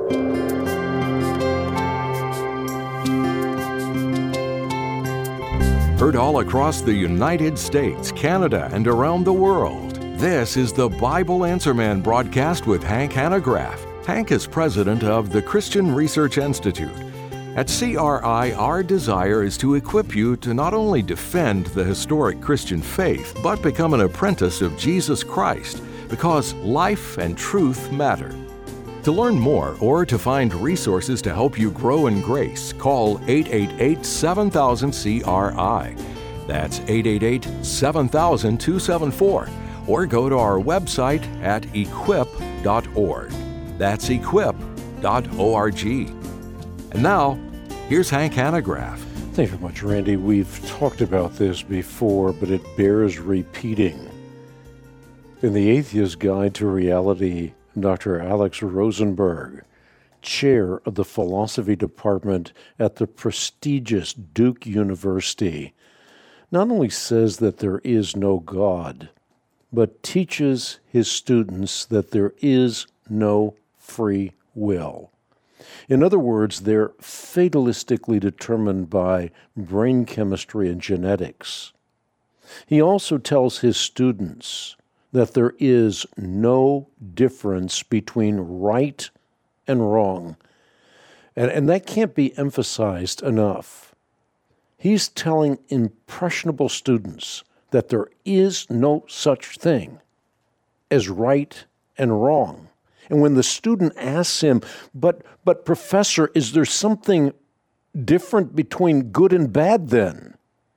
Heard all across the United States, Canada, and around the world. This is the Bible Answer Man broadcast with Hank Hanegraaff. Hank is president of the Christian Research Institute. At CRI, our desire is to equip you to not only defend the historic Christian faith, but become an apprentice of Jesus Christ, because life and truth matter. To learn more or to find resources to help you grow in grace, call 888-7000-CRI. That's 888-7000-274. Or go to our website at equip.org. That's equip.org. And now, here's Hank Hanegraaff. Thank you very much, Randy. We've talked about this before, but it bears repeating. In The Atheist Guide to Reality, Dr. Alex Rosenberg, chair of the philosophy department at the prestigious Duke University, not only says that there is no God, but teaches his students that there is no free will. In other words, they're fatalistically determined by brain chemistry and genetics. He also tells his students that there is no difference between right and wrong. And that can't be emphasized enough. He's telling impressionable students that there is no such thing as right and wrong. And when the student asks him, but professor, is there something different between good and bad then?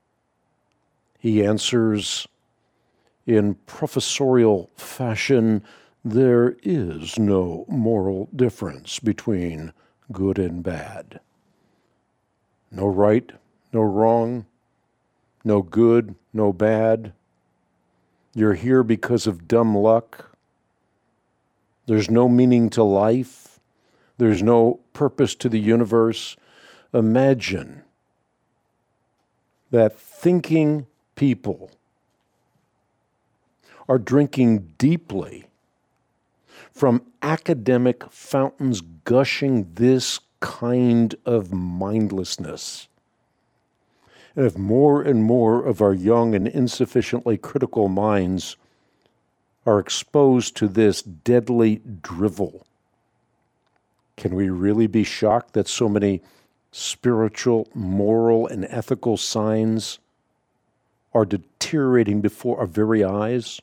He answers in professorial fashion, there is no moral difference between good and bad. No right, no wrong, no good, no bad. You're here because of dumb luck. There's no meaning to life. There's no purpose to the universe. Imagine that thinking people are drinking deeply from academic fountains gushing this kind of mindlessness. And if more and more of our young and insufficiently critical minds are exposed to this deadly drivel, can we really be shocked that so many spiritual, moral, and ethical signs are deteriorating before our very eyes?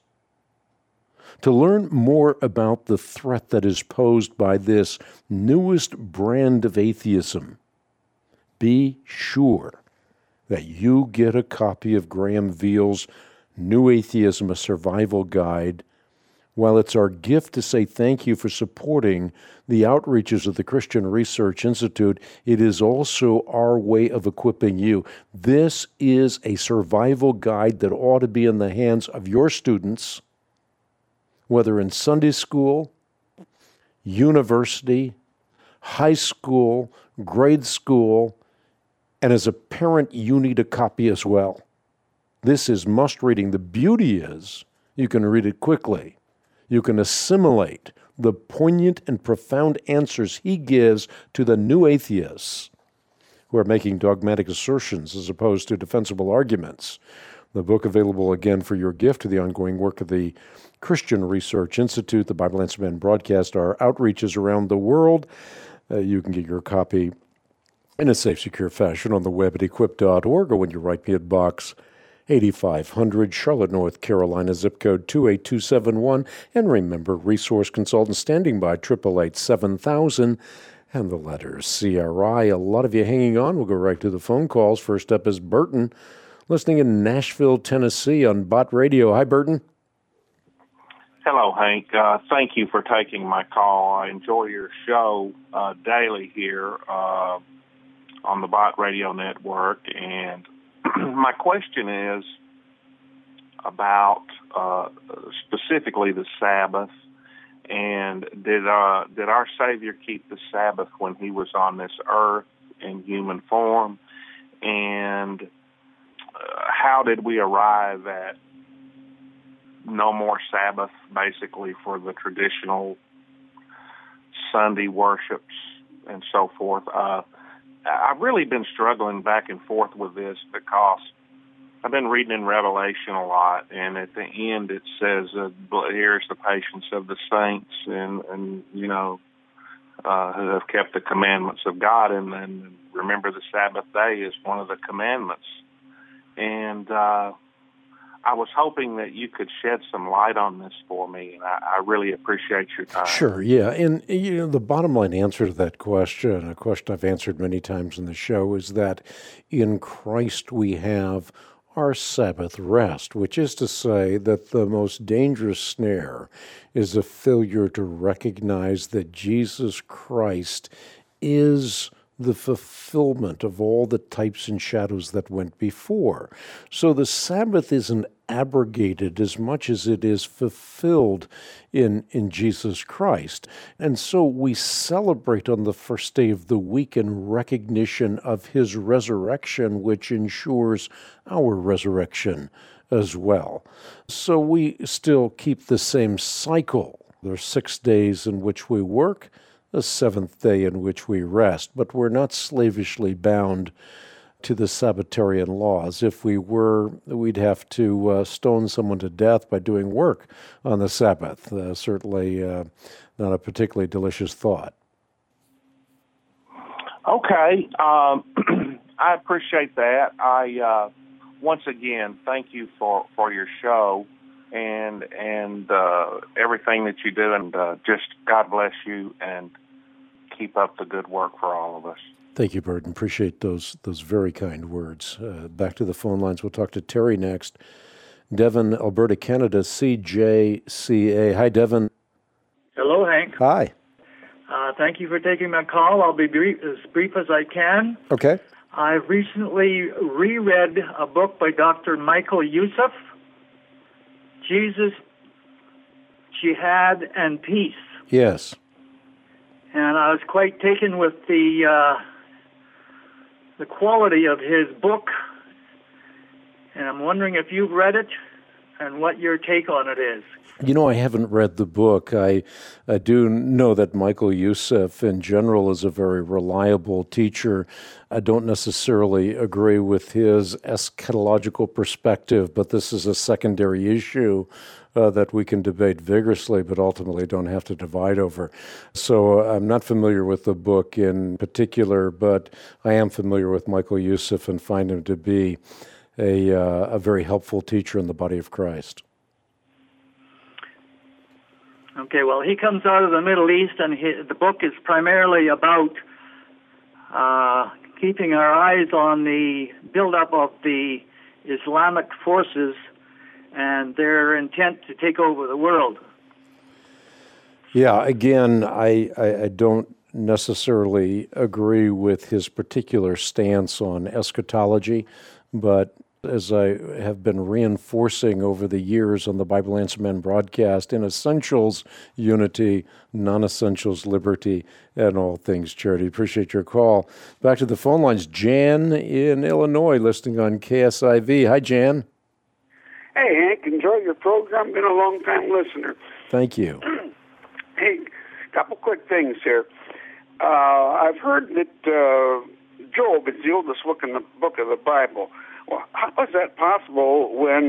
To learn more about the threat that is posed by this newest brand of atheism, be sure that you get a copy of Graham Veal's New Atheism, a Survival Guide. While it's our gift to say thank you for supporting the outreaches of the Christian Research Institute, it is also our way of equipping you. This is a survival guide that ought to be in the hands of your students, whether in Sunday school, university, high school, grade school, and as a parent, you need a copy as well. This is must-reading. The beauty is you can read it quickly. You can assimilate the poignant and profound answers he gives to the new atheists who are making dogmatic assertions as opposed to defensible arguments. The book available again for your gift to the ongoing work of the Christian Research Institute, the Bible Answer Man broadcast, our outreaches around the world. You can get your copy in a safe, secure fashion on the web at equip.org, or when you write me at Box 8500, Charlotte, North Carolina, zip code 28271. And remember, resource consultant standing by, 888-7000, and the letters CRI. A lot of you hanging on. We'll go right to the phone calls. First up is Burton, listening in Nashville, Tennessee on Bott Radio. Hi, Burton. Hello, Hank. Thank you for taking my call. I enjoy your show daily here on the Bott Radio Network, and my question is about specifically the Sabbath. And did our Savior keep the Sabbath when he was on this earth in human form? And how did we arrive at no more Sabbath, basically, for the traditional Sunday worships and so forth. I've really been struggling back and forth with this because I've been reading in Revelation a lot, and at the end it says, here's the patience of the saints and who have kept the commandments of God, and then remember the Sabbath day is one of the commandments. And I was hoping that you could shed some light on this for me, and I really appreciate your time. Sure, yeah. And, the bottom line answer to that question, a question I've answered many times in the show, is that in Christ we have our Sabbath rest, which is to say that the most dangerous snare is a failure to recognize that Jesus Christ is the fulfillment of all the types and shadows that went before. So the Sabbath isn't abrogated as much as it is fulfilled in Jesus Christ. And so we celebrate on the first day of the week in recognition of his resurrection, which ensures our resurrection as well. So we still keep the same cycle. There's 6 days in which we work, the seventh day in which we rest, but we're not slavishly bound to the Sabbatarian laws. If we were, we'd have to stone someone to death by doing work on the Sabbath. Certainly not a particularly delicious thought. Okay. I appreciate that. I once again thank you for your show and everything that you do, and just God bless you and keep up the good work for all of us. Thank you, Burton. Appreciate those very kind words. Back to the phone lines. We'll talk to Terry next. Devon, Alberta, Canada, CJCA. Hi, Devon. Hello, Hank. Hi. Thank you for taking my call. I'll be as brief as I can. Okay. I've recently reread a book by Dr. Michael Youssef, Jesus, Jihad, and Peace. Yes. And I was quite taken with the quality of his book, and I'm wondering if you've read it and what your take on it is. I haven't read the book. I do know that Michael Youssef in general is a very reliable teacher. I don't necessarily agree with his eschatological perspective, but this is a secondary issue that we can debate vigorously, but ultimately don't have to divide over. So I'm not familiar with the book in particular, but I am familiar with Michael Youssef and find him to be a very helpful teacher in the body of Christ. Okay, well, he comes out of the Middle East, and the book is primarily about keeping our eyes on the buildup of the Islamic forces and their intent to take over the world. Yeah, again, I don't necessarily agree with his particular stance on eschatology, but as I have been reinforcing over the years on the Bible Answer Man broadcast, in essentials, unity, non-essentials, liberty, and all things charity. Appreciate your call. Back to the phone lines. Jan in Illinois, listening on KSIV. Hi, Jan. Hey, Hank, enjoy your program. Been a long-time listener. Thank you. Hey, a couple quick things here. I've heard that Job is the oldest book in the Bible. Well, how is that possible when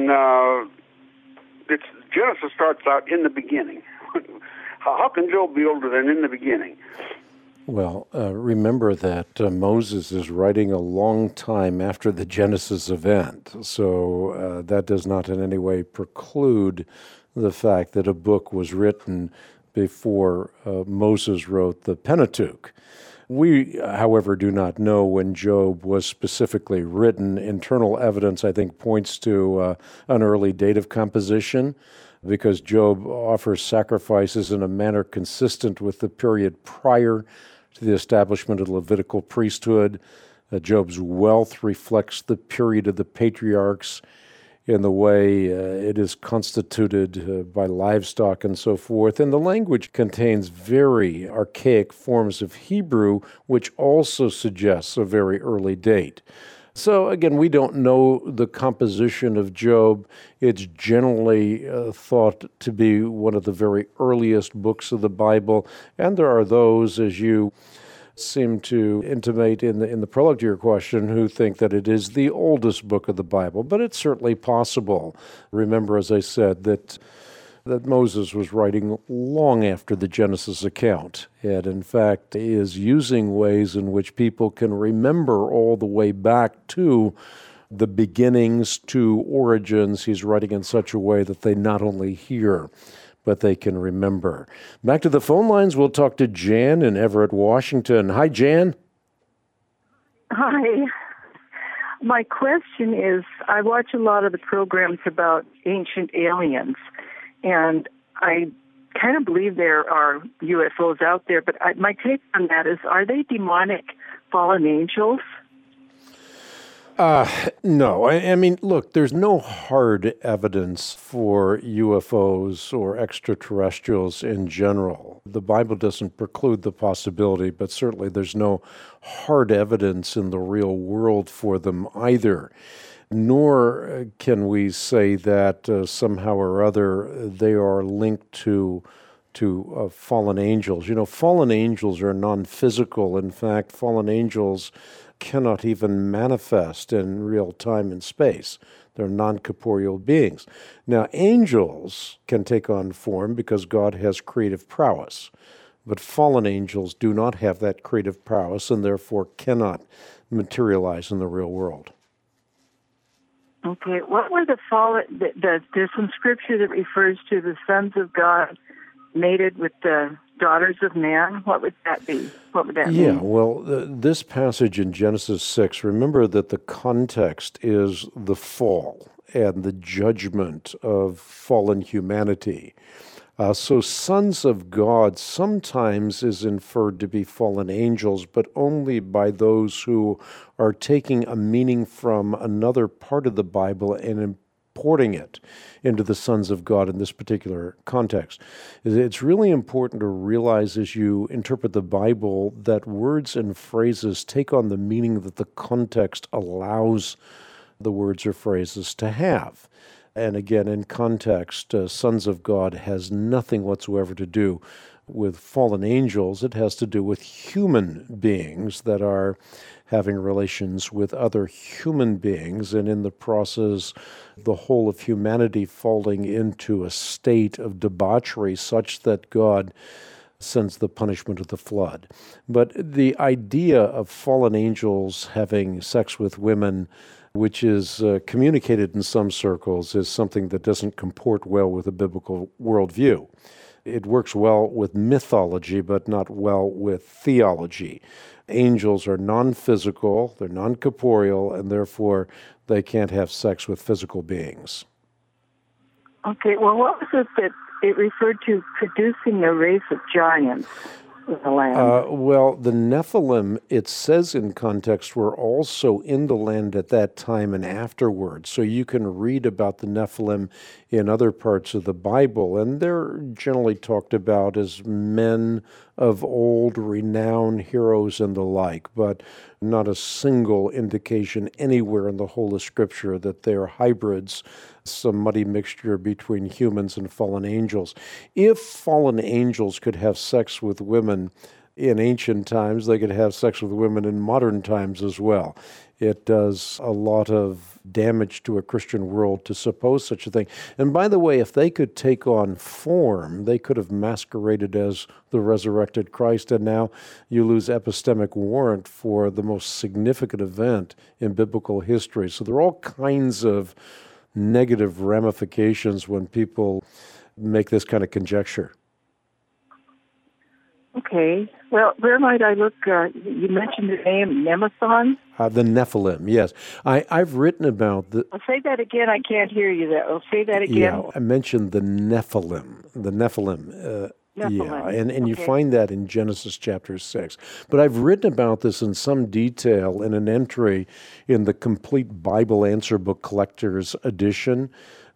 Genesis starts out in the beginning? How can Job be older than in the beginning? Well, remember that Moses is writing a long time after the Genesis event, so that does not in any way preclude the fact that a book was written before Moses wrote the Pentateuch. We, however, do not know when Job was specifically written. Internal evidence, I think, points to an early date of composition, because Job offers sacrifices in a manner consistent with the period prior to the establishment of the Levitical priesthood. Job's wealth reflects the period of the patriarchs in the way it is constituted by livestock and so forth. And the language contains very archaic forms of Hebrew, which also suggests a very early date. So again, we don't know the composition of Job. It's generally thought to be one of the very earliest books of the Bible, and there are those, as you seem to intimate in the prologue to your question, who think that it is the oldest book of the Bible, but it's certainly possible. Remember, as I said, that Moses was writing long after the Genesis account, and in fact is using ways in which people can remember all the way back to the beginnings, to origins. He's writing in such a way that they not only hear, but they can remember. Back to the phone lines, we'll talk to Jan in Everett, Washington. Hi, Jan. Hi. My question is, I watch a lot of the programs about ancient aliens, and I kind of believe there are UFOs out there, but my take on that is, are they demonic fallen angels? No. I mean, look, there's no hard evidence for UFOs or extraterrestrials in general. The Bible doesn't preclude the possibility, but certainly there's no hard evidence in the real world for them either. Nor can we say that somehow or other they are linked to fallen angels. You know, fallen angels are non-physical. In fact, fallen angels cannot even manifest in real time and space. They're non-corporeal beings. Now, angels can take on form because God has creative prowess, but fallen angels do not have that creative prowess and therefore cannot materialize in the real world. Okay, what were the fallen? There's some scripture that refers to the sons of God mated with the daughters of man. What would that be? What would that mean? Yeah, well, this passage in Genesis 6, remember that the context is the fall and the judgment of fallen humanity. So sons of God sometimes is inferred to be fallen angels, but only by those who are taking a meaning from another part of the Bible and importing it into the sons of God in this particular context. It's really important to realize as you interpret the Bible that words and phrases take on the meaning that the context allows the words or phrases to have. And again, in context, sons of God has nothing whatsoever to do with fallen angels. It has to do with human beings that are having relations with other human beings, and in the process, the whole of humanity falling into a state of debauchery such that God sends the punishment of the flood. But the idea of fallen angels having sex with women, which is communicated in some circles, is something that doesn't comport well with a biblical worldview. It works well with mythology, but not well with theology. Angels are non-physical, they're non-corporeal, and therefore they can't have sex with physical beings. Okay, well, what was it that it referred to producing a race of giants in the land? Well, the Nephilim, it says in context, were also in the land at that time and afterwards. So you can read about the Nephilim in other parts of the Bible, and they're generally talked about as men of old, renowned heroes and the like, but not a single indication anywhere in the whole of Scripture that they are hybrids, some muddy mixture between humans and fallen angels. If fallen angels could have sex with women in ancient times, they could have sex with women in modern times as well. It does a lot of damage to a Christian world to suppose such a thing. And by the way, if they could take on form, they could have masqueraded as the resurrected Christ, and now you lose epistemic warrant for the most significant event in biblical history. So there are all kinds of negative ramifications when people make this kind of conjecture. Okay. Well, where might I look? You mentioned the name Nemesis? The Nephilim, yes. I've written about the... I'll say that again. I can't hear you. I'll say that again. Yeah, I mentioned the Nephilim. The Nephilim. Yeah, and you find that in Genesis chapter 6. But I've written about this in some detail in an entry in the Complete Bible Answer Book Collector's Edition.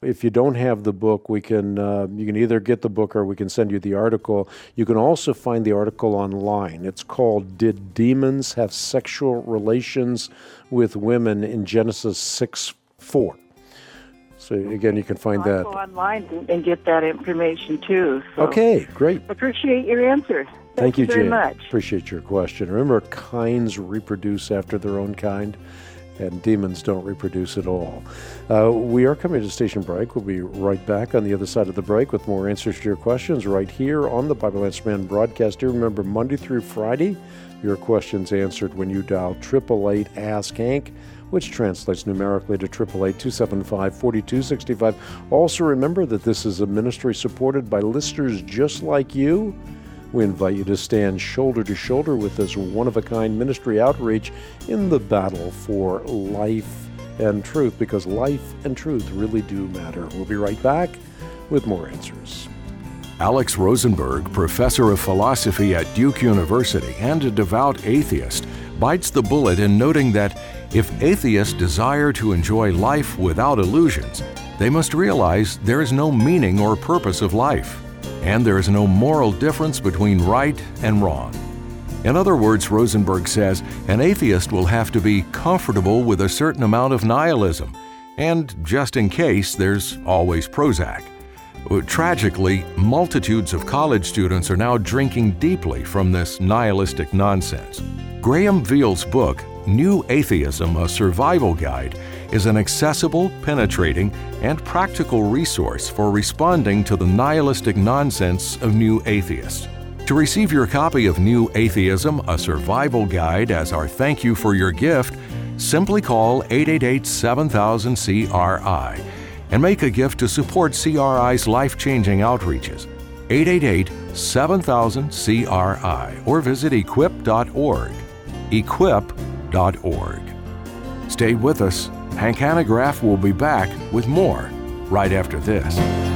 If you don't have the book, you can either get the book or we can send you the article. You can also find the article online. It's called "Did Demons Have Sexual Relations with Women in Genesis 6:4?" So again, you can find that. I'll go online and get that information too. So okay, great. Appreciate your answer. Thank you, very Jane. much. Appreciate your question. Remember, kinds reproduce after their own kind, and demons don't reproduce at all. We are coming to station break. We'll be right back on the other side of the break with more answers to your questions right here on the Bible Answer Man broadcast. Do remember, Monday through Friday, your questions answered when you dial 888-ASK-HANK, which translates numerically to 888-275-4265. Also remember that this is a ministry supported by listeners just like you. We invite you to stand shoulder to shoulder with this one-of-a-kind ministry outreach in the battle for life and truth, because life and truth really do matter. We'll be right back with more answers. Alex Rosenberg, professor of philosophy at Duke University and a devout atheist, bites the bullet in noting that if atheists desire to enjoy life without illusions, they must realize there is no meaning or purpose of life, and there is no moral difference between right and wrong. In other words, Rosenberg says, an atheist will have to be comfortable with a certain amount of nihilism, and just in case, there's always Prozac. Tragically, multitudes of college students are now drinking deeply from this nihilistic nonsense. Graham Veal's book, New Atheism, A Survival Guide, is an accessible, penetrating, and practical resource for responding to the nihilistic nonsense of new atheists. To receive your copy of New Atheism, A Survival Guide as our thank you for your gift, simply call 888-7000-CRI and make a gift to support CRI's life-changing outreaches. 888-7000-CRI or visit equip.org. equip.org. Stay with us. Hank Hanegraaff will be back with more right after this.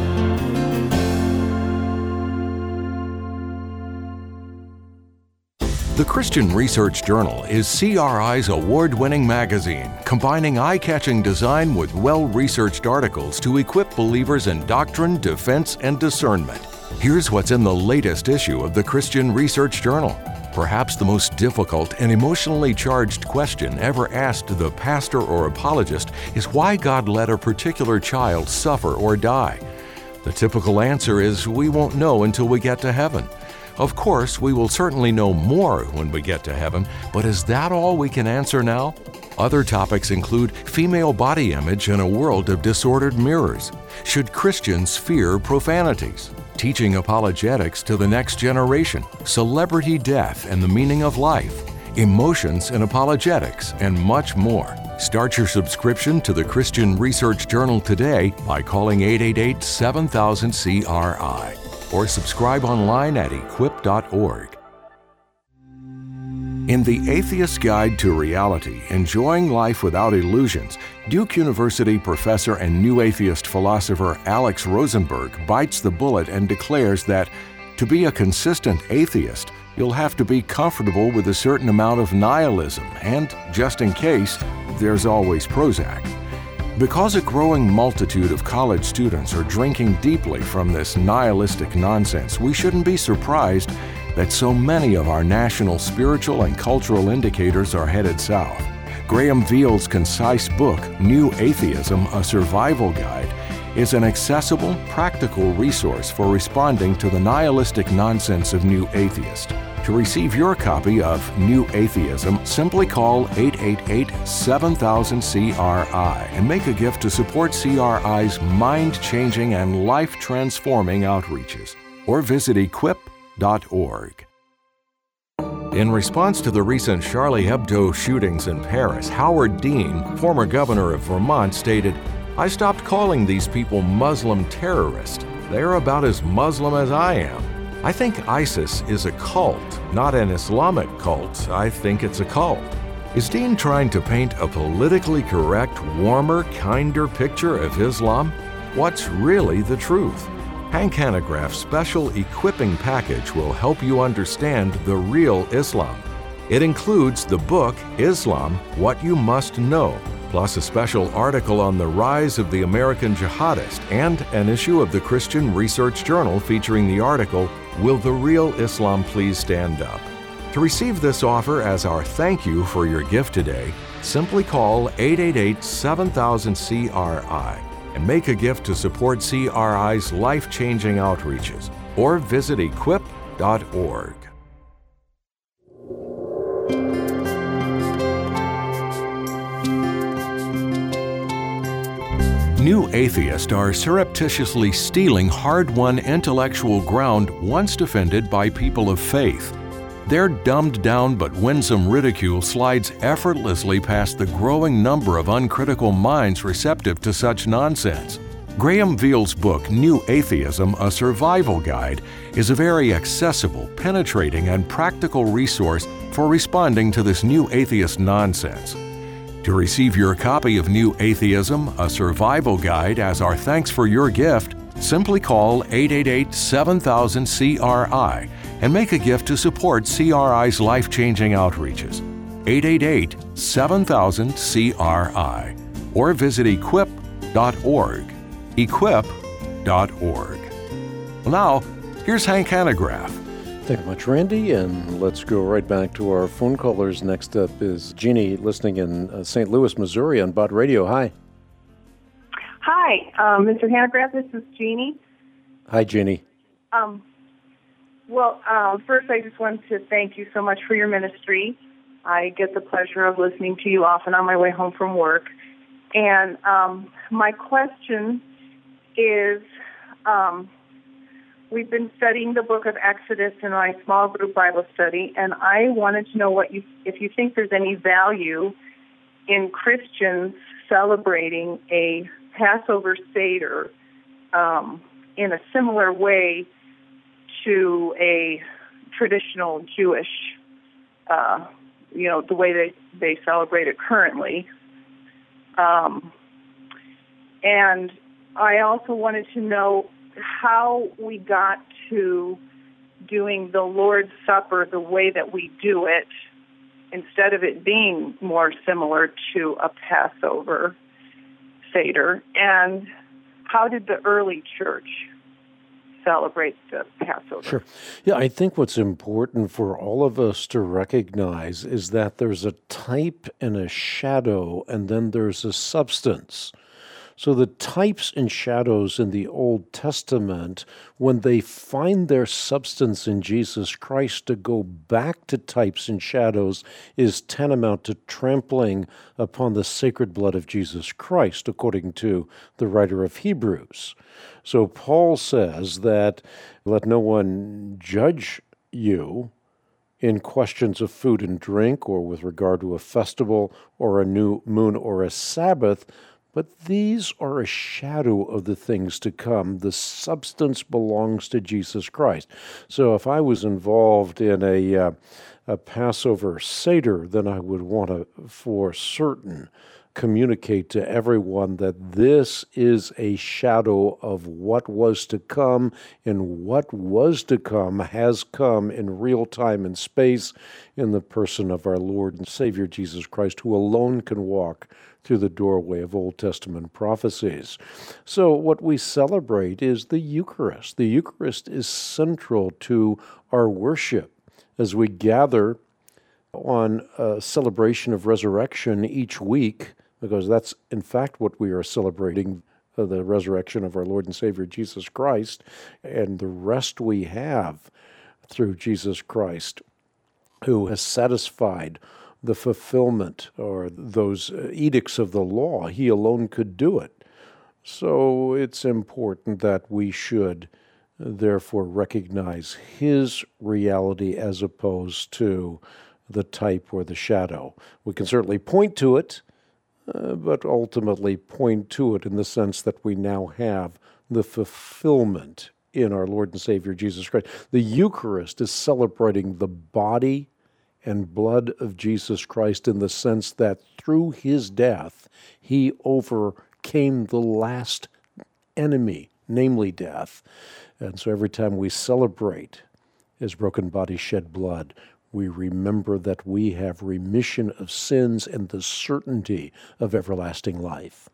The Christian Research Journal is CRI's award-winning magazine, combining eye-catching design with well-researched articles to equip believers in doctrine, defense, and discernment. Here's what's in the latest issue of the Christian Research Journal. Perhaps the most difficult and emotionally charged question ever asked the pastor or apologist is why God let a particular child suffer or die. The typical answer is we won't know until we get to heaven. Of course, we will certainly know more when we get to heaven, but is that all we can answer now? Other topics include female body image in a world of disordered mirrors. Should Christians fear profanities? Teaching apologetics to the next generation, celebrity death and the meaning of life, emotions and apologetics, and much more. Start your subscription to the Christian Research Journal today by calling 888-7000-CRI or subscribe online at equip.org. In The Atheist's Guide to Reality, Enjoying Life Without Illusions, Duke University professor and new atheist philosopher Alex Rosenberg bites the bullet and declares that to be a consistent atheist, you'll have to be comfortable with a certain amount of nihilism, and just in case, there's always Prozac. Because a growing multitude of college students are drinking deeply from this nihilistic nonsense, we shouldn't be surprised that so many of our national spiritual and cultural indicators are headed south. Graham Veal's concise book, New Atheism, A Survival Guide, is an accessible, practical resource for responding to the nihilistic nonsense of new atheists. To receive your copy of New Atheism, simply call 888-7000-CRI and make a gift to support CRI's mind-changing and life-transforming outreaches, or visit equip.org. In response to the recent Charlie Hebdo shootings in Paris, Howard Dean, former governor of Vermont, stated, "I stopped calling these people Muslim terrorists. They're about as Muslim as I am. I think ISIS is a cult, not an Islamic cult. I think it's a cult." Is Dean trying to paint a politically correct, warmer, kinder picture of Islam? What's really the truth? Hank Hanegraaff's special equipping package will help you understand the real Islam. It includes the book, Islam, What You Must Know, plus a special article on the rise of the American jihadist and an issue of the Christian Research Journal featuring the article, Will the Real Islam Please Stand Up? To receive this offer as our thank you for your gift today, simply call 888-7000-CRI and make a gift to support CRI's life-changing outreaches, or visit equip.org. New atheists are surreptitiously stealing hard-won intellectual ground once defended by people of faith. Their dumbed-down but winsome ridicule slides effortlessly past the growing number of uncritical minds receptive to such nonsense. Graham Veal's book, New Atheism, A Survival Guide, is a very accessible, penetrating, and practical resource for responding to this new atheist nonsense. To receive your copy of New Atheism, A Survival Guide as our thanks for your gift, simply call 888-7000-CRI and make a gift to support CRI's life-changing outreaches. 888-7000-CRI, or visit equip.org. Equip.org. Well, now, here's Hank Hanegraaff. Thank you much, Randy, and let's go right back to our phone callers. Next up is Jeannie, listening in St. Louis, Missouri on Bott Radio. Hi. Hi, Mr. Hanegraaff, this is Jeannie. Hi, Jeannie. First I just want to thank you so much for your ministry. I get the pleasure of listening to you often on my way home from work. And my question is, we've been studying the book of Exodus in my small group Bible study, and I wanted to know if you think there's any value in Christians celebrating a Passover Seder in a similar way to a traditional Jewish, the way they celebrate it currently. And I also wanted to know how we got to doing the Lord's Supper the way that we do it, instead of it being more similar to a Passover Seder. And how did the early church celebrate the Passover? Sure. Yeah, I think what's important for all of us to recognize is that there's a type and a shadow, and then there's a substance. So the types and shadows in the Old Testament, when they find their substance in Jesus Christ, to go back to types and shadows is tantamount to trampling upon the sacred blood of Jesus Christ, according to the writer of Hebrews. So Paul says that, let no one judge you in questions of food and drink, or with regard to a festival, or a new moon, or a Sabbath, but these are a shadow of the things to come. The substance belongs to Jesus Christ. So if I was involved in a Passover Seder, then I would want to, for certain, communicate to everyone that this is a shadow of what was to come, and what was to come has come in real time and space in the person of our Lord and Savior Jesus Christ, who alone can walk through the doorway of Old Testament prophecies. So what we celebrate is the Eucharist. The Eucharist is central to our worship as we gather on a celebration of resurrection each week, because that's in fact what we are celebrating, the resurrection of our Lord and Savior Jesus Christ, and the rest we have through Jesus Christ, who has satisfied the fulfillment or those edicts of the law. He alone could do it. So it's important that we should therefore recognize his reality as opposed to the type or the shadow. We can certainly point to it, but ultimately point to it in the sense that we now have the fulfillment in our Lord and Savior Jesus Christ. The Eucharist is celebrating the body and blood of Jesus Christ in the sense that through his death, he overcame the last enemy, namely death. And so every time we celebrate his broken body, shed blood, we remember that we have remission of sins and the certainty of everlasting life.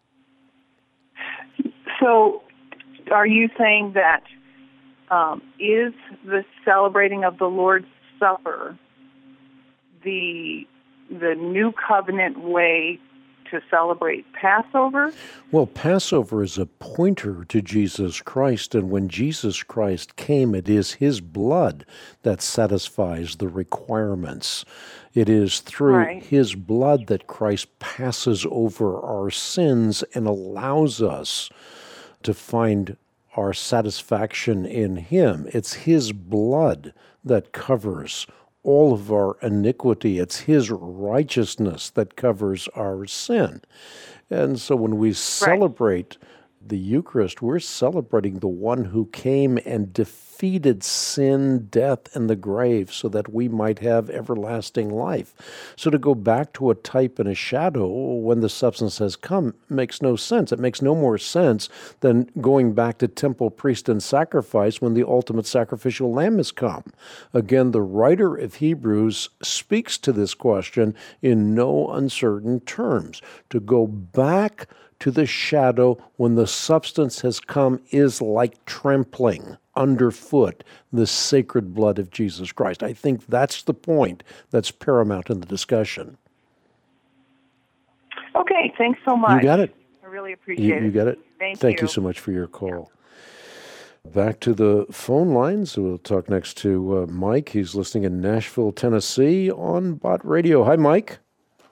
So, are you saying that is the celebrating of the Lord's Supper the new covenant way to celebrate Passover? Well, Passover is a pointer to Jesus Christ, and when Jesus Christ came, it is his blood that satisfies the requirements. It is through his blood that Christ passes over our sins and allows us to find our satisfaction in him. It's his blood that covers all of our iniquity. It's his righteousness that covers our sin. And so when we celebrate the Eucharist, we're celebrating the one who came and defeated sin, death, and the grave so that we might have everlasting life. So to go back to a type and a shadow when the substance has come makes no sense. It makes no more sense than going back to temple, priest, and sacrifice when the ultimate sacrificial lamb has come. Again, the writer of Hebrews speaks to this question in no uncertain terms. To go back to the shadow when the substance has come is like trampling underfoot the sacred blood of Jesus Christ. I think that's the point that's paramount in the discussion. Okay, thanks so much. You got it. I really appreciate it. You got it. Thank you so much for your call. Back to the phone lines. We'll talk next to Mike. He's listening in Nashville, Tennessee on Bott Radio. Hi, Mike.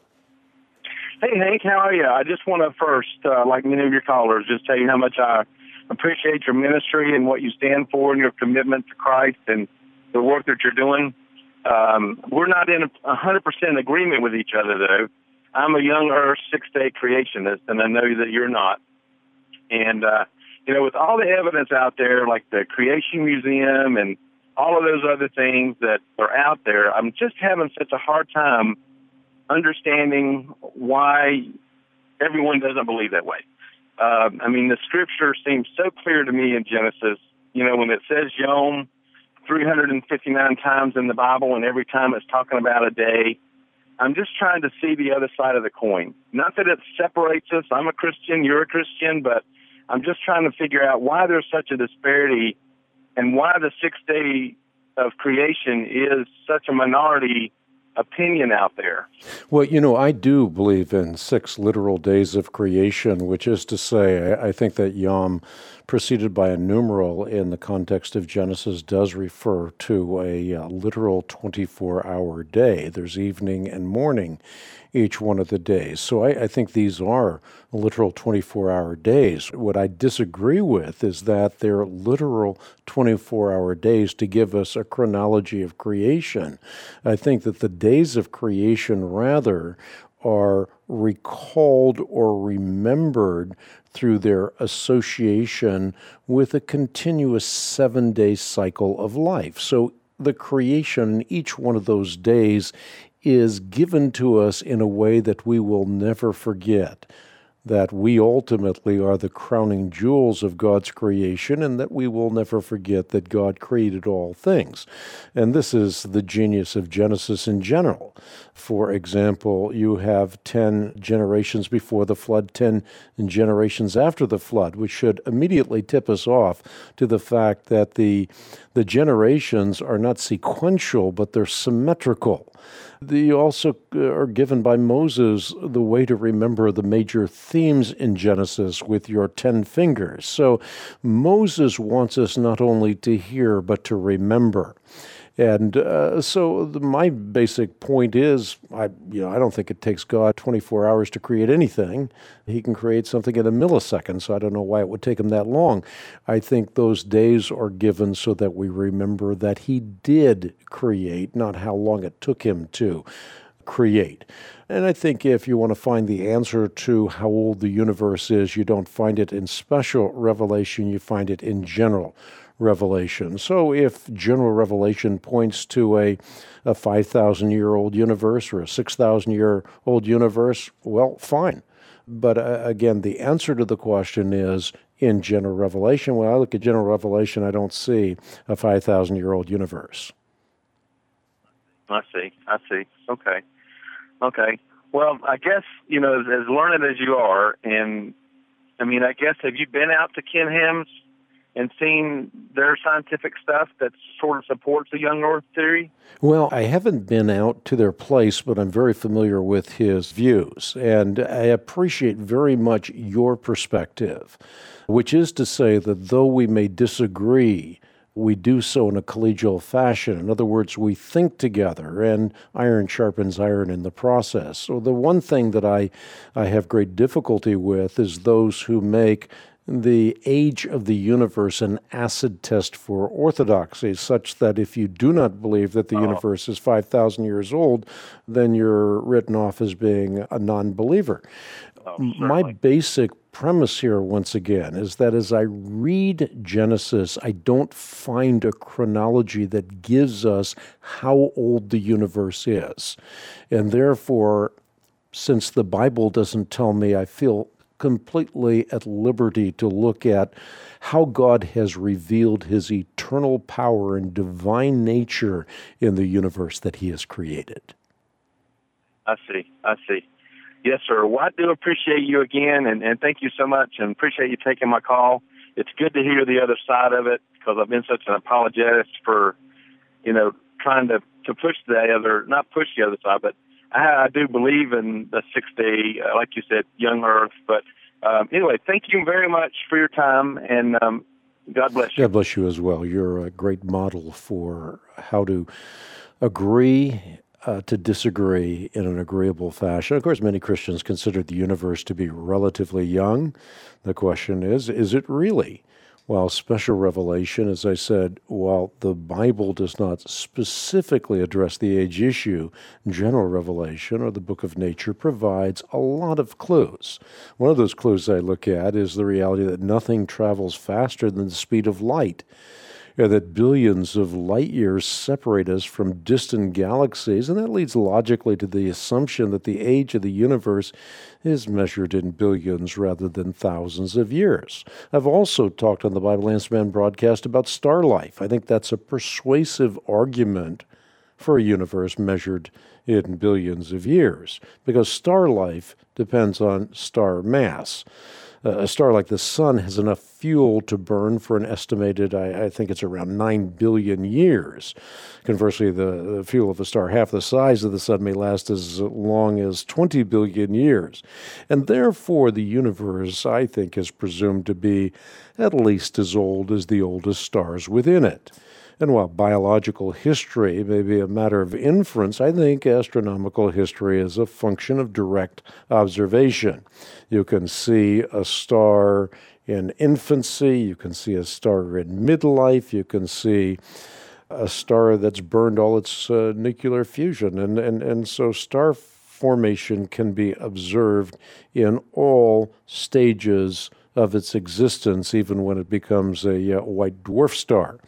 Hey, Hank, how are you? I just want to first, like many of your callers, just tell you how much I appreciate your ministry and what you stand for and your commitment to Christ and the work that you're doing. We're not in 100% agreement with each other, though. I'm a young Earth six-day creationist, and I know that you're not. And, with all the evidence out there, like the Creation Museum and all of those other things that are out there, I'm just having such a hard time understanding why everyone doesn't believe that way. The scripture seems so clear to me in Genesis, when it says Yom 359 times in the Bible, and every time it's talking about a day, I'm just trying to see the other side of the coin. Not that it separates us. I'm a Christian, you're a Christian, but I'm just trying to figure out why there's such a disparity and why the sixth day of creation is such a minority opinion out there. Well, I do believe in 6 literal days of creation, which is to say, I think that Yom, preceded by a numeral in the context of Genesis, does refer to a literal 24-hour day. There's evening and morning each one of the days. So I think these are literal 24-hour days. What I disagree with is that they're literal 24-hour days to give us a chronology of creation. I think that the days of creation rather are recalled or remembered through their association with a continuous 7-day cycle of life. So the creation in each one of those days is given to us in a way that we will never forget, that we ultimately are the crowning jewels of God's creation, and that we will never forget that God created all things. And this is the genius of Genesis in general. For example, you have 10 generations before the flood, 10 generations after the flood, which should immediately tip us off to the fact that the generations are not sequential, but they're symmetrical. They also are given by Moses the way to remember the major themes in Genesis with your 10 fingers. So Moses wants us not only to hear, but to remember. And my basic point is, I don't think it takes God 24 hours to create anything. He can create something in a millisecond, so I don't know why it would take him that long. I think those days are given so that we remember that he did create, not how long it took him to create. And I think if you want to find the answer to how old the universe is, you don't find it in special revelation, you find it in general revelation. So if general revelation points to a 5,000-year-old universe or a 6,000-year-old universe, well, fine. But again, the answer to the question is in general revelation. When I look at general revelation, I don't see a 5,000-year-old universe. I see. Okay. Well, I guess, as learned as you are, and I guess, have you been out to Ken Ham's and seen their scientific stuff that sort of supports the young earth theory? Well, I haven't been out to their place, but I'm very familiar with his views, and I appreciate very much your perspective, which is to say that though we may disagree, we do so in a collegial fashion. In other words, we think together, and iron sharpens iron in the process. So the one thing that I have great difficulty with is those who make the age of the universe an acid test for orthodoxy, such that if you do not believe that the universe is 5,000 years old, then you're written off as being a non-believer. My basic premise here, once again, is that as I read Genesis, I don't find a chronology that gives us how old the universe is. And therefore, since the Bible doesn't tell me, I feel completely at liberty to look at how God has revealed his eternal power and divine nature in the universe that he has created. I see. Yes, sir. Well, I do appreciate you again, and thank you so much, and appreciate you taking my call. It's good to hear the other side of it, because I've been such an apologist for, trying to push not push the other side, but I do believe in the 6 day, like you said, young earth. But anyway, thank you very much for your time, and God bless you. God bless you as well. You're a great model for how to agree to disagree in an agreeable fashion. Of course, many Christians consider the universe to be relatively young. The question is it really? Well, special revelation, as I said, while the Bible does not specifically address the age issue, general revelation, or the book of nature, provides a lot of clues. One of those clues I look at is the reality that nothing travels faster than the speed of light, that billions of light years separate us from distant galaxies, and that leads logically to the assumption that the age of the universe is measured in billions rather than thousands of years. I've also talked on the Bible Answer Man broadcast about star life. I think that's a persuasive argument for a universe measured in billions of years, because star life depends on star mass. A star like the sun has enough fuel to burn for an estimated, I think it's around 9 billion years. Conversely, the fuel of a star half the size of the sun may last as long as 20 billion years. And therefore, the universe, I think, is presumed to be at least as old as the oldest stars within it. And while biological history may be a matter of inference, I think astronomical history is a function of direct observation. You can see a star in infancy, you can see a star in midlife, you can see a star that's burned all its nuclear fusion. And so star formation can be observed in all stages of its existence, even when it becomes a white dwarf star.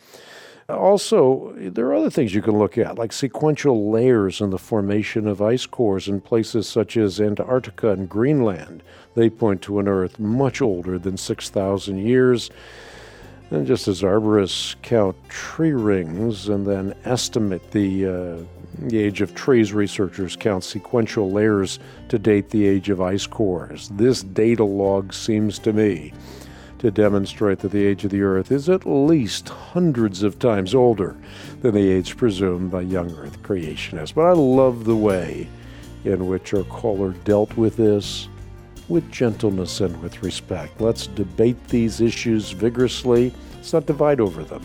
Also, there are other things you can look at, like sequential layers in the formation of ice cores in places such as Antarctica and Greenland. They point to an Earth much older than 6,000 years. And just as arborists count tree rings and then estimate the age of trees, researchers count sequential layers to date the age of ice cores. This data log seems to me to demonstrate that the age of the Earth is at least hundreds of times older than the age presumed by young Earth creationists. But I love the way in which our caller dealt with this, with gentleness and with respect. Let's debate these issues vigorously. Let's not divide over them.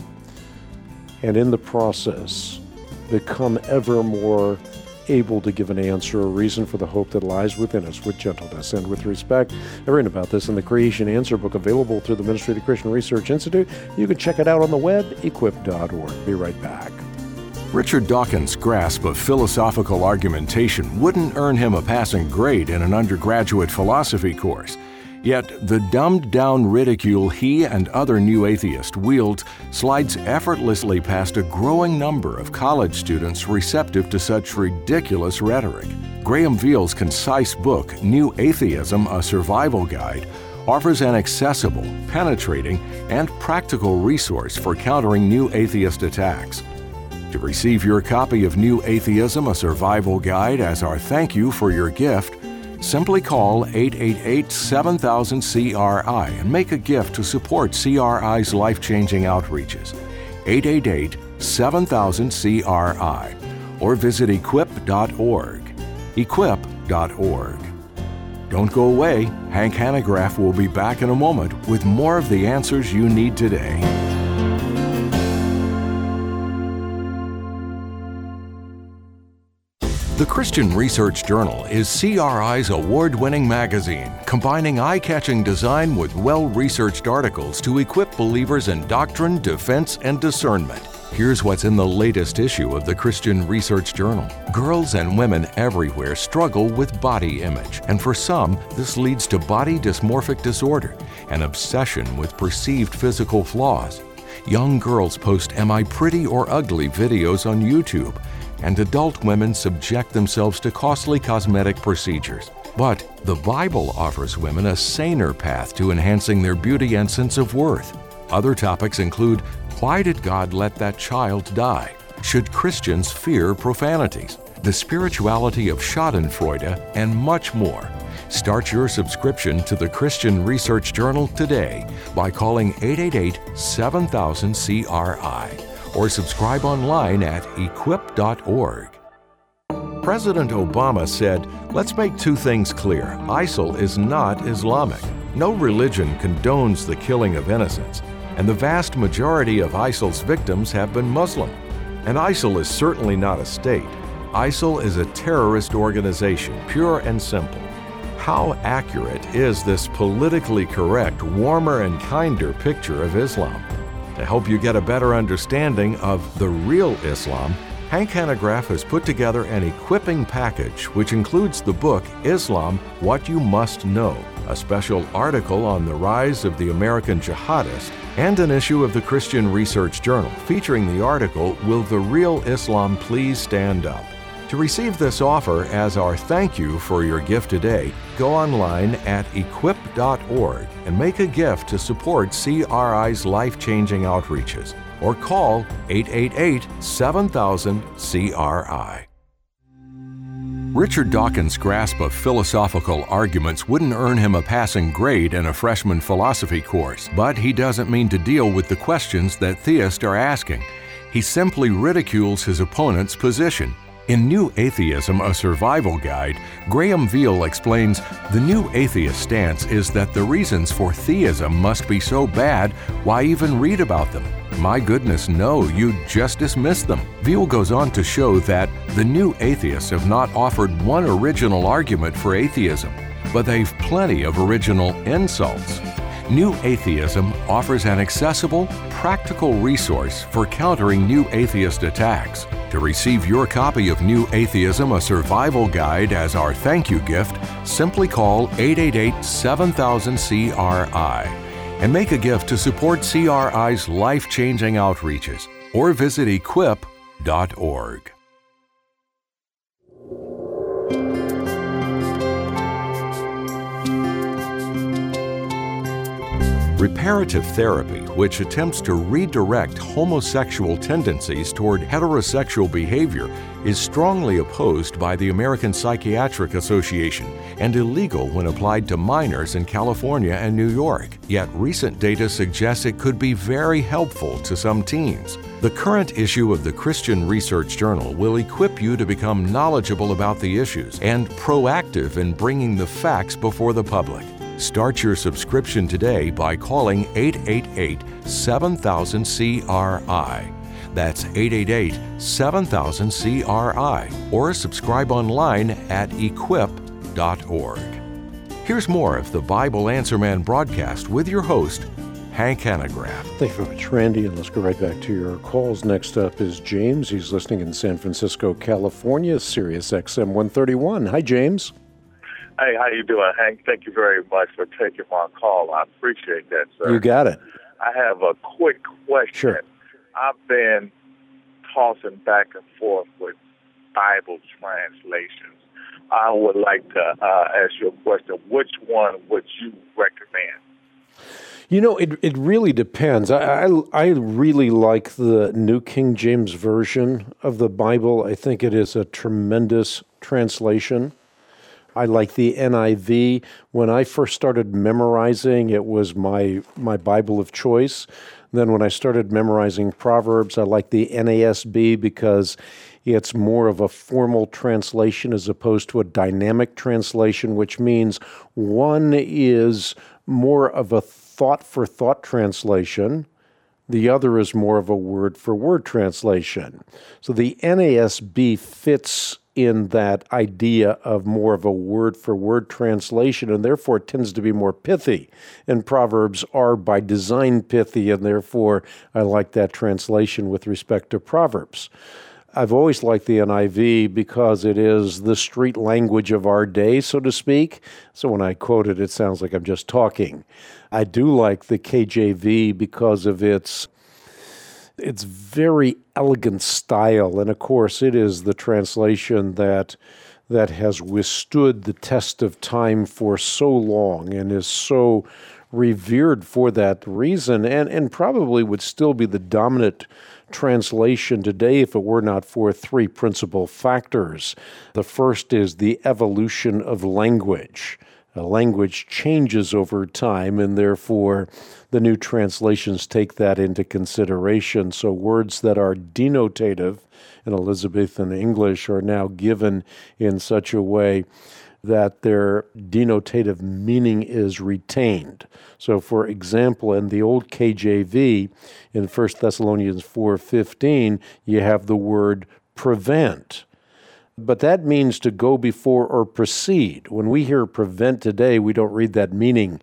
And in the process, become ever more able to give an answer, a reason for the hope that lies within us with gentleness and with respect. I've written about this in the Creation Answer book, available through the Ministry of the Christian Research Institute. You can check it out on the web, equip.org. Be right back. Richard Dawkins' grasp of philosophical argumentation wouldn't earn him a passing grade in an undergraduate philosophy course. Yet the dumbed-down ridicule he and other new atheists wield slides effortlessly past a growing number of college students receptive to such ridiculous rhetoric. Graham Veal's concise book, New Atheism, A Survival Guide, offers an accessible, penetrating, and practical resource for countering new atheist attacks. To receive your copy of New Atheism, a Survival Guide as our thank you for your gift, simply call 888-7000-CRI and make a gift to support CRI's life-changing outreaches. 888-7000-CRI or visit equip.org. Equip.org. Don't go away. Hank Hanegraaff will be back in a moment with more of the answers you need today. The Christian Research Journal is CRI's award-winning magazine, combining eye-catching design with well-researched articles to equip believers in doctrine, defense, and discernment. Here's what's in the latest issue of the Christian Research Journal. Girls and women everywhere struggle with body image, and for some, this leads to body dysmorphic disorder, an obsession with perceived physical flaws. Young girls post "Am I pretty or ugly?" videos on YouTube, and adult women subject themselves to costly cosmetic procedures. But the Bible offers women a saner path to enhancing their beauty and sense of worth. Other topics include, why did God let that child die? Should Christians fear profanities? The spirituality of Schadenfreude, and much more. Start your subscription to the Christian Research Journal today by calling 888-7000-CRI or subscribe online at equip.org. President Obama said, "Let's make two things clear. ISIL is not Islamic. No religion condones the killing of innocents, and the vast majority of ISIL's victims have been Muslim. And ISIL is certainly not a state. ISIL is a terrorist organization, pure and simple." How accurate is this politically correct, warmer and kinder picture of Islam? To help you get a better understanding of the real Islam, Hank Hanegraaff has put together an equipping package which includes the book Islam, What You Must Know, a special article on the rise of the American jihadist, and an issue of the Christian Research Journal featuring the article, Will the Real Islam Please Stand Up? To receive this offer as our thank you for your gift today, go online at equip.org and make a gift to support CRI's life-changing outreaches, or call 888-7000-CRI. Richard Dawkins' grasp of philosophical arguments wouldn't earn him a passing grade in a freshman philosophy course, but he doesn't mean to deal with the questions that theists are asking. He simply ridicules his opponent's position. In New Atheism, a Survival Guide, Graham Veal explains, the New Atheist stance is that the reasons for theism must be so bad, why even read about them? My goodness, no, you just dismiss them. Veal goes on to show that the New Atheists have not offered one original argument for atheism, but they've plenty of original insults. New Atheism offers an accessible, practical resource for countering New Atheist attacks. To receive your copy of New Atheism, a Survival Guide as our thank you gift, simply call 888-7000-CRI and make a gift to support CRI's life-changing outreaches, or visit equip.org. Reparative therapy, which attempts to redirect homosexual tendencies toward heterosexual behavior, is strongly opposed by the American Psychiatric Association and illegal when applied to minors in California and New York. Yet recent data suggests it could be very helpful to some teens. The current issue of the Christian Research Journal will equip you to become knowledgeable about the issues and proactive in bringing the facts before the public. Start your subscription today by calling 888-7000-CRI. That's 888-7000-CRI, or subscribe online at equip.org. Here's more of the Bible Answer Man broadcast with your host, Hank Hanegraaff. Thank you very much, Randy, and let's go right back to your calls. Next up is James. He's listening in San Francisco, California, Sirius XM 131. Hi, James. Hey, how you doing, Hank? Thank you very much for taking my call. I appreciate that, sir. You got it. I have a quick question. Sure. I've been tossing back and forth with Bible translations. I would like to ask you a question. Which one would you recommend? It really depends. I really like the New King James Version of the Bible. I think it is a tremendous translation. I like the NIV. When I first started memorizing, it was my Bible of choice. Then when I started memorizing Proverbs, I like the NASB because it's more of a formal translation as opposed to a dynamic translation, which means one is more of a thought-for-thought translation. The other is more of a word-for-word translation. So the NASB fits in that idea of more of a word-for-word translation, and therefore it tends to be more pithy. And Proverbs are by design pithy, and therefore I like that translation with respect to Proverbs. I've always liked the NIV because it is the street language of our day, so to speak. So when I quote it, it sounds like I'm just talking. I do like the KJV because of its very elegant style. And of course, it is the translation that has withstood the test of time for so long and is so revered for that reason, and probably would still be the dominant translation today if it were not for three principal factors. The first is the evolution of language. Language changes over time, and therefore the new translations take that into consideration. So words that are denotative in Elizabethan English are now given in such a way that their denotative meaning is retained. So, for example, in the old KJV, in 1 Thessalonians 4:15, you have the word prevent. But that means to go before or proceed. When we hear prevent today, we don't read that meaning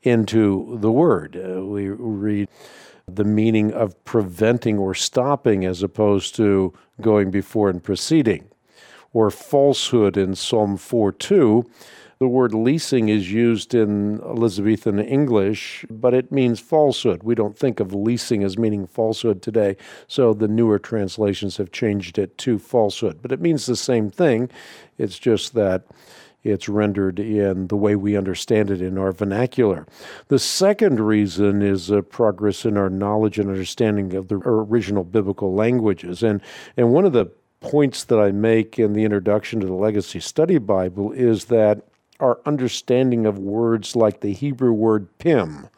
into the word. We read the meaning of preventing or stopping as opposed to going before and proceeding. Or falsehood in Psalm 4:2. The word leasing is used in Elizabethan English, but it means falsehood. We don't think of leasing as meaning falsehood today, so the newer translations have changed it to falsehood. But it means the same thing. It's just that it's rendered in the way we understand it in our vernacular. The second reason is a progress in our knowledge and understanding of the original biblical languages. And one of the points that I make in the introduction to the Legacy Study Bible is that our understanding of words like the Hebrew word pim,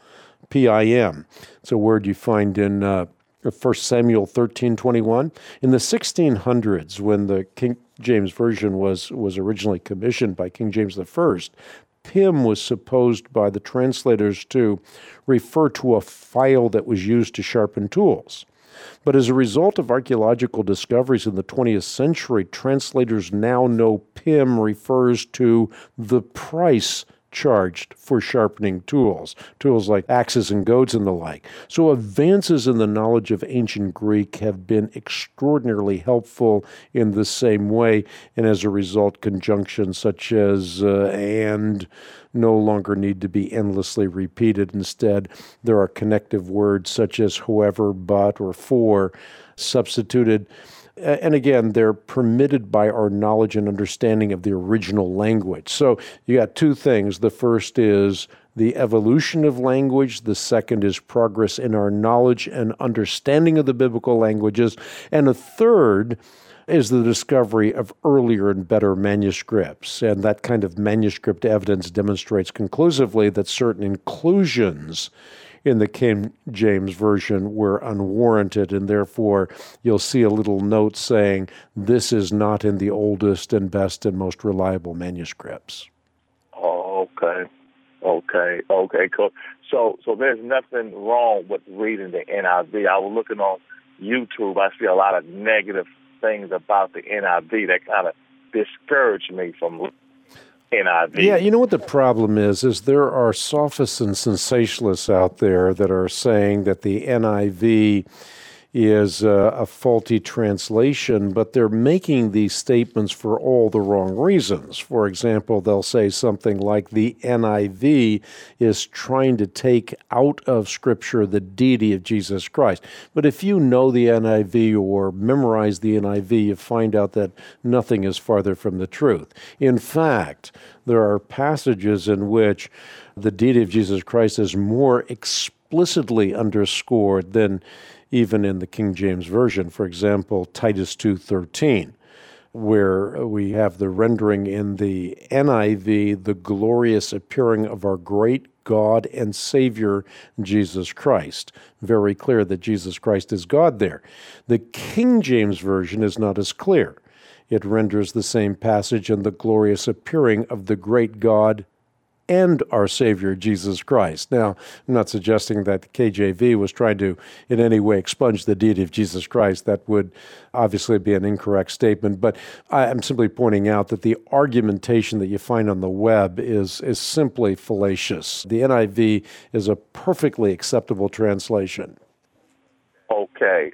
P-I-M, it's a word you find in 1 Samuel 13:21. In the 1600s, when the King James Version was originally commissioned by King James I, pim was supposed by the translators to refer to a file that was used to sharpen tools. But as a result of archaeological discoveries in the 20th century, translators now know pim refers to the price charged for sharpening tools like axes and goads and the like. So advances in the knowledge of ancient Greek have been extraordinarily helpful in the same way, and as a result, conjunctions such as and no longer need to be endlessly repeated. Instead, there are connective words such as however, but, or for substituted. And again, they're permitted by our knowledge and understanding of the original language. So you got two things. The first is the evolution of language. The second is progress in our knowledge and understanding of the biblical languages. And a third is the discovery of earlier and better manuscripts. And that kind of manuscript evidence demonstrates conclusively that certain inclusions in the King James Version were unwarranted, and therefore you'll see a little note saying, this is not in the oldest and best and most reliable manuscripts. Oh, okay, cool. So there's nothing wrong with reading the NIV. I was looking on YouTube. I see a lot of negative things about the NIV that kind of discourage me from NIV. Yeah, you know what the problem is there are sophists and sensationalists out there that are saying that the NIV is a faulty translation, but they're making these statements for all the wrong reasons. For example, they'll say something like the NIV is trying to take out of Scripture the deity of Jesus Christ. But if you know the NIV or memorize the NIV, you find out that nothing is farther from the truth. In fact, there are passages in which the deity of Jesus Christ is more expressed explicitly underscored than even in the King James Version. For example, Titus 2:13, where we have the rendering in the NIV, the glorious appearing of our great God and Savior, Jesus Christ. Very clear that Jesus Christ is God there. The King James Version is not as clear. It renders the same passage in the glorious appearing of the great God and our Savior, Jesus Christ. Now, I'm not suggesting that the KJV was trying to in any way expunge the deity of Jesus Christ. That would obviously be an incorrect statement, but I'm simply pointing out that the argumentation that you find on the web is simply fallacious. The NIV is a perfectly acceptable translation. Okay,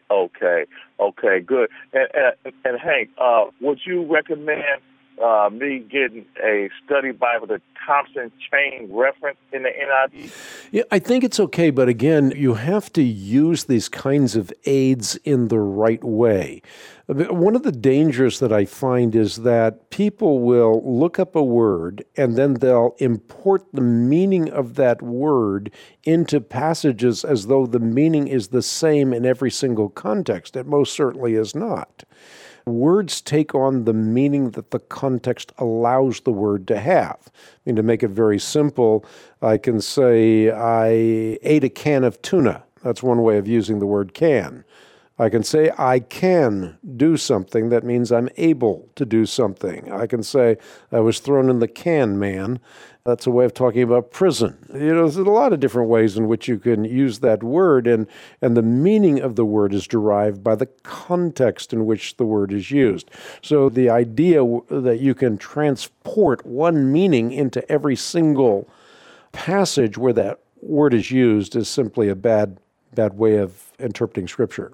good. And Hank, would you recommend me getting a study Bible, the Thompson Chain reference in the NIV? Yeah, I think it's okay, but again, you have to use these kinds of aids in the right way. One of the dangers that I find is that people will look up a word and then they'll import the meaning of that word into passages as though the meaning is the same in every single context. It most certainly is not. Words take on the meaning that the context allows the word to have. I mean, to make it very simple, I can say, I ate a can of tuna. That's one way of using the word can. I can say, I can do something. That means I'm able to do something. I can say, I was thrown in the can, man. That's a way of talking about prison. There's a lot of different ways in which you can use that word, and the meaning of the word is derived by the context in which the word is used. So the idea that you can transport one meaning into every single passage where that word is used is simply a bad way of interpreting Scripture.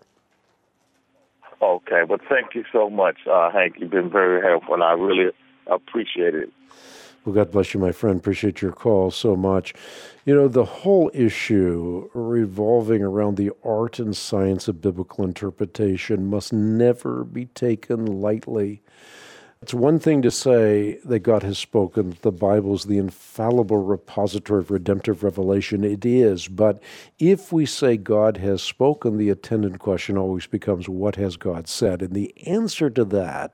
Okay, well, thank you so much, Hank. You've been very helpful, and I really appreciate it. Well, God bless you, my friend. Appreciate your call so much. The whole issue revolving around the art and science of biblical interpretation must never be taken lightly. It's one thing to say that God has spoken, that the Bible is the infallible repository of redemptive revelation. It is. But if we say God has spoken, the attendant question always becomes, what has God said? And the answer to that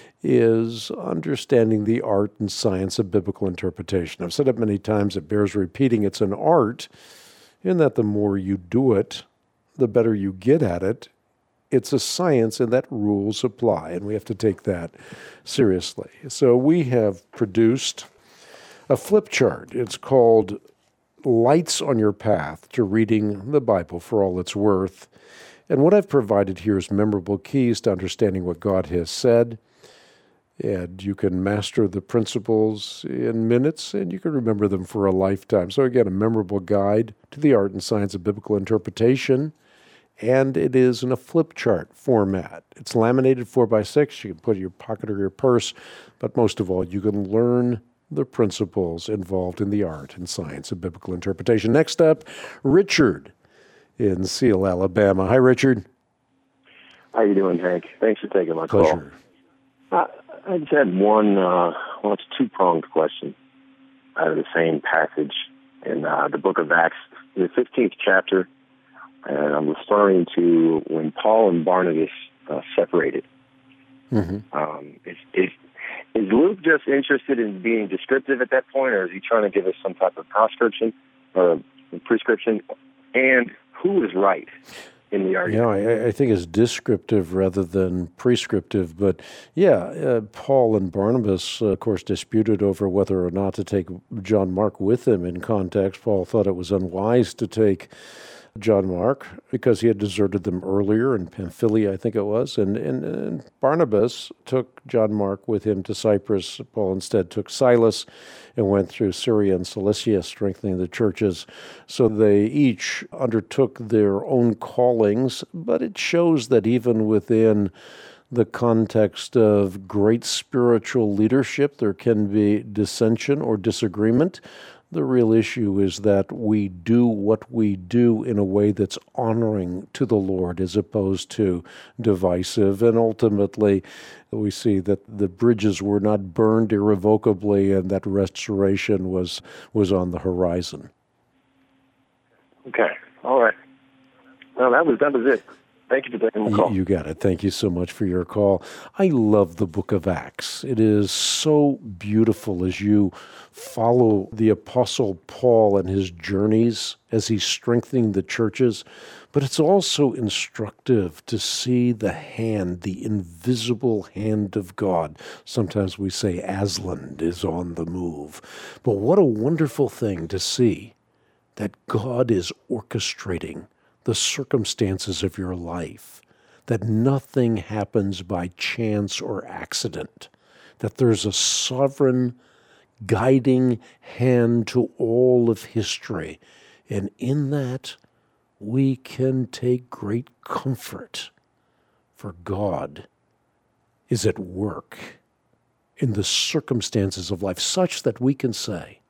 is understanding the art and science of biblical interpretation. I've said it many times, it bears repeating. It's an art in that the more you do it, the better you get at it. It's a science in that rules apply, and we have to take that seriously. So we have produced a flip chart. It's called Lights on Your Path to Reading the Bible for All It's Worth. And what I've provided here is memorable keys to understanding what God has said. And you can master the principles in minutes, and you can remember them for a lifetime. So again, a memorable guide to the art and science of biblical interpretation. And it is in a flip chart format. It's laminated 4x6. You can put it in your pocket or your purse. But most of all, you can learn the principles involved in the art and science of biblical interpretation. Next up, Richard in Seal, Alabama. Hi, Richard. How you doing, Hank? Thanks for taking my Pleasure. call. I just had it's a two-pronged question out of the same passage in the book of Acts, the 15th chapter. And I'm referring to when Paul and Barnabas separated. Mm-hmm. Is Luke just interested in being descriptive at that point, or is he trying to give us some type of proscription or prescription? And who is right in the argument? Yeah, I think it's descriptive rather than prescriptive. But Paul and Barnabas, of course, disputed over whether or not to take John Mark with them in context. Paul thought it was unwise to take John Mark because he had deserted them earlier in Pamphylia, I think it was. And Barnabas took John Mark with him to Cyprus. Paul instead took Silas and went through Syria and Cilicia, strengthening the churches. So they each undertook their own callings, but it shows that even within the context of great spiritual leadership, there can be dissension or disagreement. The real issue is that we do what we do in a way that's honoring to the Lord as opposed to divisive. And ultimately, we see that the bridges were not burned irrevocably and that restoration was on the horizon. Okay. All right. Well, that was it. Thank you for taking the call. You got it. Thank you so much for your call. I love the book of Acts. It is so beautiful as you follow the Apostle Paul and his journeys as he's strengthening the churches. But it's also instructive to see the hand, the invisible hand of God. Sometimes we say Aslan is on the move. But what a wonderful thing to see that God is orchestrating the circumstances of your life, that nothing happens by chance or accident, that there's a sovereign guiding hand to all of history. And in that, we can take great comfort, for God is at work in the circumstances of life, such that we can say,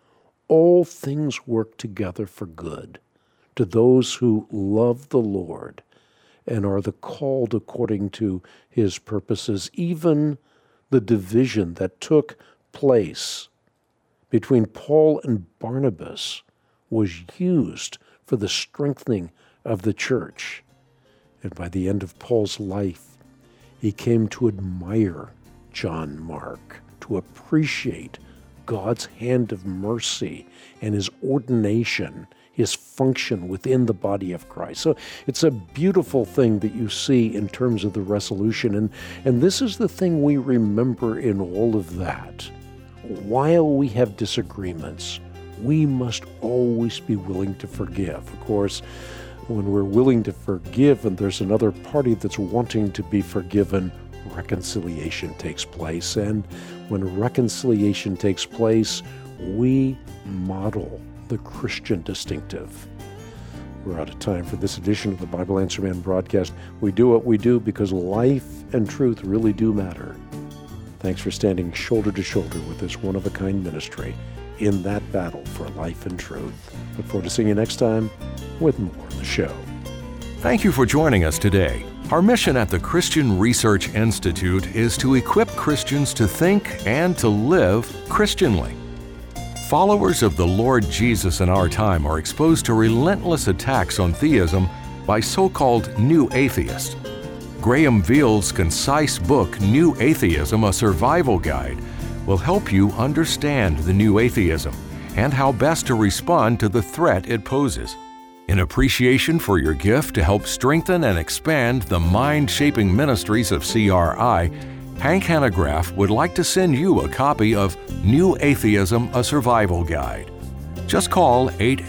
all things work together for good to those who love the Lord and are the called according to his purposes. Even the division that took place between Paul and Barnabas was used for the strengthening of the church. And by the end of Paul's life, he came to admire John Mark, to appreciate God's hand of mercy and his ordination, his function within the body of Christ. So it's a beautiful thing that you see in terms of the resolution. And this is the thing we remember in all of that. While we have disagreements, we must always be willing to forgive. Of course, when we're willing to forgive and there's another party that's wanting to be forgiven, reconciliation takes place. And when reconciliation takes place, we model the Christian distinctive. We're out of time for this edition of the Bible Answer Man broadcast. We do what we do because life and truth really do matter. Thanks for standing shoulder to shoulder with this one-of-a-kind ministry in that battle for life and truth. Look forward to seeing you next time with more of the show. Thank you for joining us today. Our mission at the Christian Research Institute is to equip Christians to think and to live Christianly. Followers of the Lord Jesus in our time are exposed to relentless attacks on theism by so-called new atheists. Graham Veal's concise book, New Atheism, A Survival Guide, will help you understand the new atheism and how best to respond to the threat it poses. In appreciation for your gift to help strengthen and expand the mind-shaping ministries of CRI, Hank Hanegraaff would like to send you a copy of New Atheism, A Survival Guide. Just call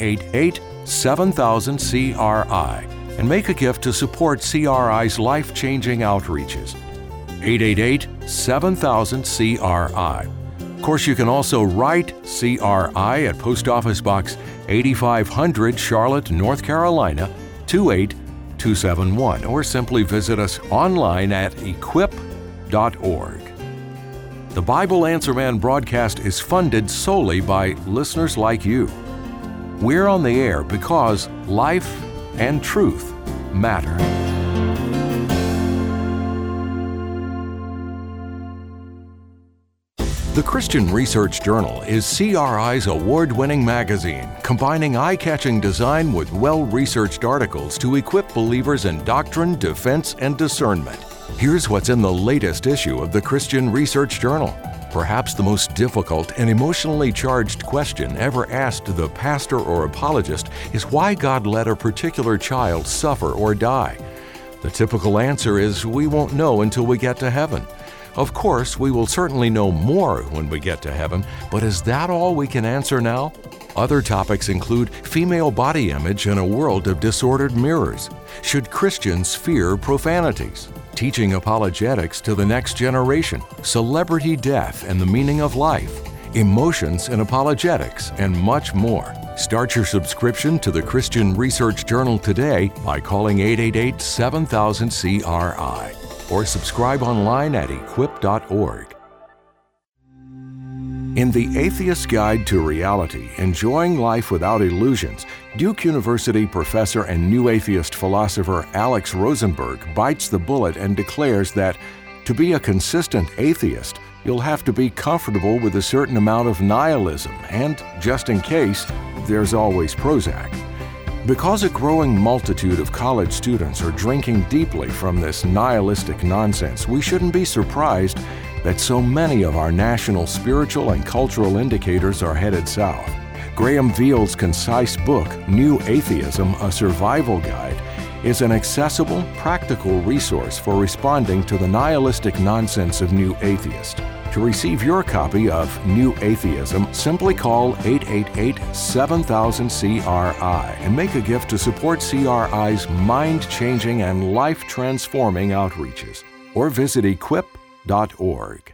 888-7000-CRI and make a gift to support CRI's life-changing outreaches. 888-7000-CRI. Of course, you can also write CRI at Post Office Box 8500, Charlotte, North Carolina, 28271, or simply visit us online at equip.org. The Bible Answer Man broadcast is funded solely by listeners like you. We're on the air because life and truth matter. The Christian Research Journal is CRI's award-winning magazine, combining eye-catching design with well-researched articles to equip believers in doctrine, defense, and discernment. Here's what's in the latest issue of the Christian Research Journal. Perhaps the most difficult and emotionally charged question ever asked the pastor or apologist is why God let a particular child suffer or die. The typical answer is we won't know until we get to heaven. Of course, we will certainly know more when we get to heaven, but is that all we can answer now? Other topics include female body image in a world of disordered mirrors. Should Christians fear profanities? Teaching apologetics to the next generation, celebrity death and the meaning of life, emotions and apologetics, and much more. Start your subscription to the Christian Research Journal today by calling 888-7000-CRI or subscribe online at equip.org. In The Atheist's Guide to Reality, Enjoying Life Without Illusions, Duke University professor and new atheist philosopher Alex Rosenberg bites the bullet and declares that to be a consistent atheist, you'll have to be comfortable with a certain amount of nihilism and, just in case, there's always Prozac. Because a growing multitude of college students are drinking deeply from this nihilistic nonsense, we shouldn't be surprised that so many of our national spiritual and cultural indicators are headed south. Graham Veal's concise book, New Atheism, A Survival Guide, is an accessible, practical resource for responding to the nihilistic nonsense of New Atheist. To receive your copy of New Atheism, simply call 888-7000-CRI and make a gift to support CRI's mind-changing and life-transforming outreaches, or visit equip.org.